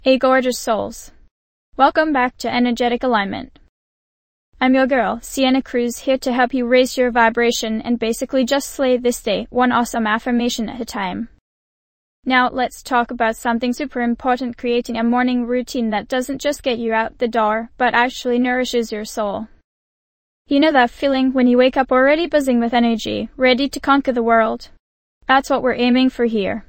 Hey gorgeous souls. Welcome back to Energetic Alignment. I'm your girl, Sienna Cruz, here to help you raise your vibration and basically just slay this day, one awesome affirmation at a time. Now let's talk about something super important, creating a morning routine that doesn't just get you out the door, but actually nourishes your soul. You know that feeling when you wake up already buzzing with energy, ready to conquer the world? That's what we're aiming for here.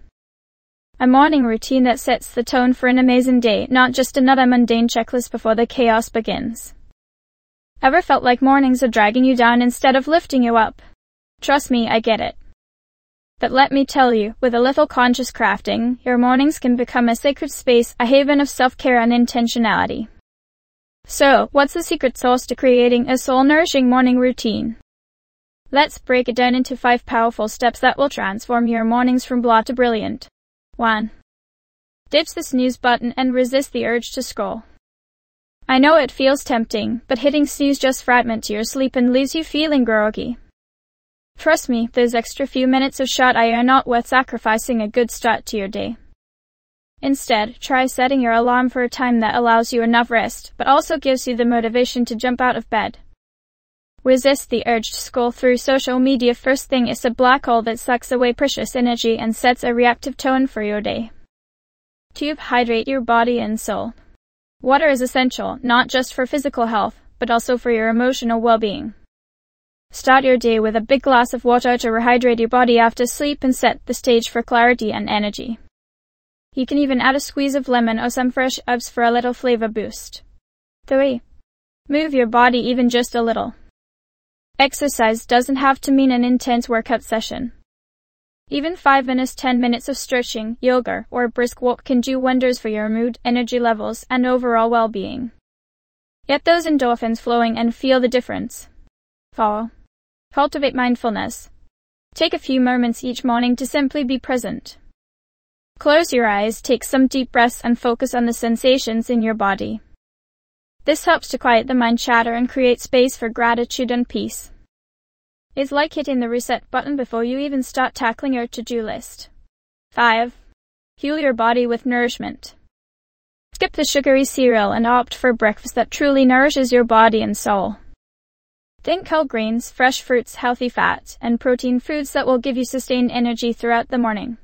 A morning routine that sets the tone for an amazing day, not just another mundane checklist before the chaos begins. Ever felt like mornings are dragging you down instead of lifting you up? Trust me, I get it. But let me tell you, with a little conscious crafting, your mornings can become a sacred space, a haven of self-care and intentionality. So, what's the secret sauce to creating a soul-nourishing morning routine? Let's break it down into 5 powerful steps that will transform your mornings from blah to brilliant. 1. Ditch the snooze button and resist the urge to scroll. I know it feels tempting, but hitting snooze just fragments your sleep and leaves you feeling groggy. Trust me, those extra few minutes of shut-eye are not worth sacrificing a good start to your day. Instead, try setting your alarm for a time that allows you enough rest, but also gives you the motivation to jump out of bed. Resist the urge to scroll through social media first thing. It's a black hole that sucks away precious energy and sets a reactive tone for your day. 2. Hydrate your body and soul. Water is essential, not just for physical health, but also for your emotional well-being. Start your day with a big glass of water to rehydrate your body after sleep and set the stage for clarity and energy. You can even add a squeeze of lemon or some fresh herbs for a little flavor boost. 3. Move your body even just a little. Exercise doesn't have to mean an intense workout session. Even 5 minutes, 10 minutes of stretching, yoga, or a brisk walk can do wonders for your mood, energy levels, and overall well-being. Get those endorphins flowing and feel the difference. 4. Cultivate mindfulness. Take a few moments each morning to simply be present. Close your eyes, take some deep breaths, and focus on the sensations in your body. This helps to quiet the mind chatter and create space for gratitude and peace. It's like hitting the reset button before you even start tackling your to-do list. 5. Fuel your body with nourishment. Skip the sugary cereal and opt for breakfast that truly nourishes your body and soul. Think whole grains, fresh fruits, healthy fat, and protein foods that will give you sustained energy throughout the morning.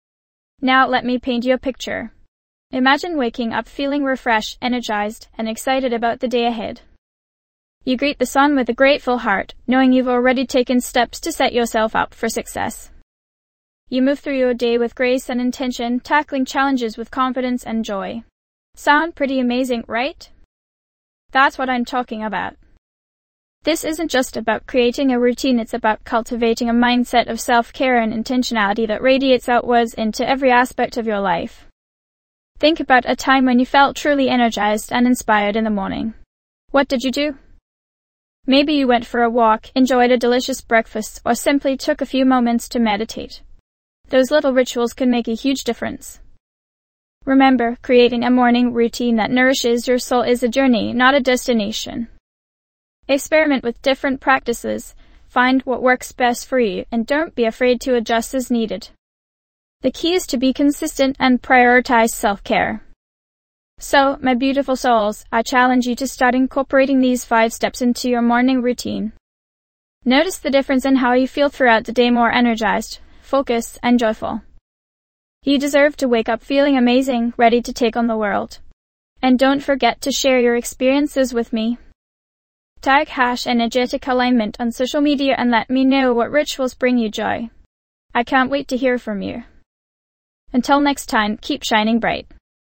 Now let me paint you a picture. Imagine waking up feeling refreshed, energized, and excited about the day ahead. You greet the sun with a grateful heart, knowing you've already taken steps to set yourself up for success. You move through your day with grace and intention, tackling challenges with confidence and joy. Sound pretty amazing, right? That's what I'm talking about. This isn't just about creating a routine, it's about cultivating a mindset of self-care and intentionality that radiates outwards into every aspect of your life. Think about a time when you felt truly energized and inspired in the morning. What did you do? Maybe you went for a walk, enjoyed a delicious breakfast, or simply took a few moments to meditate. Those little rituals can make a huge difference. Remember, creating a morning routine that nourishes your soul is a journey, not a destination. Experiment with different practices, find what works best for you, and don't be afraid to adjust as needed. The key is to be consistent and prioritize self-care. So, my beautiful souls, I challenge you to start incorporating these 5 steps into your morning routine. Notice the difference in how you feel throughout the day, more energized, focused, and joyful. You deserve to wake up feeling amazing, ready to take on the world. And don't forget to share your experiences with me. Tag #EnergeticAlignment on social media and let me know what rituals bring you joy. I can't wait to hear from you. Until next time, keep shining bright.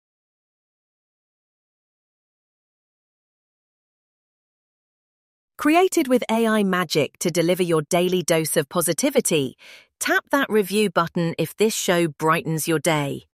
Created with AI magic to deliver your daily dose of positivity, tap that review button if this show brightens your day.